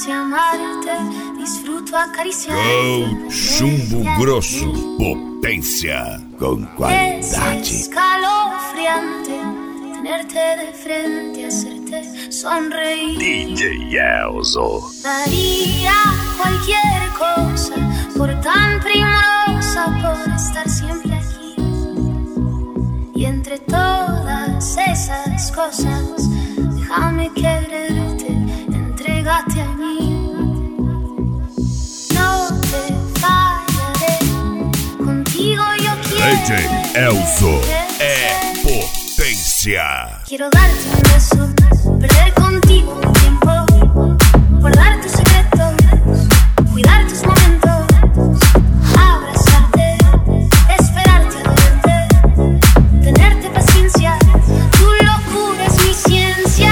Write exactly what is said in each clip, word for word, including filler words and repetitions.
sé amarte, disfruto acariciarte. Gold Chumbo Grosso, potência com qualidade. Es escalofriante tenerte de frente, hacerte sonreír. D J Elzo. Daría cualquier cosa por tan primorosa, por estar siempre aquí. Y entre todas esas cosas, déjame quererte, entrégate a mí. No te fallaré, contigo yo quiero. D J Elzo é potência. Quiero darte un beso, perder contigo un tiempo, guardar tus secretos, cuidar tus momentos, abrazarte, esperarte a verte, tenerte paciencia, tu locura es mi ciencia.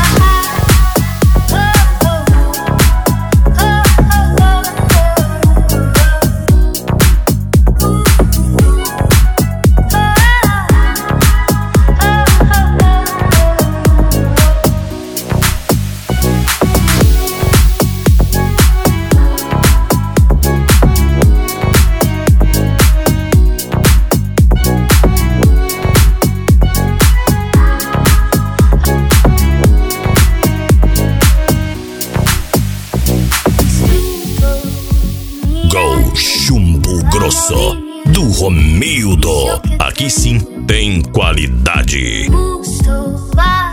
Gold Chumbo Grosso do Romildo. Aqui sim tem qualidade. Gusto, va.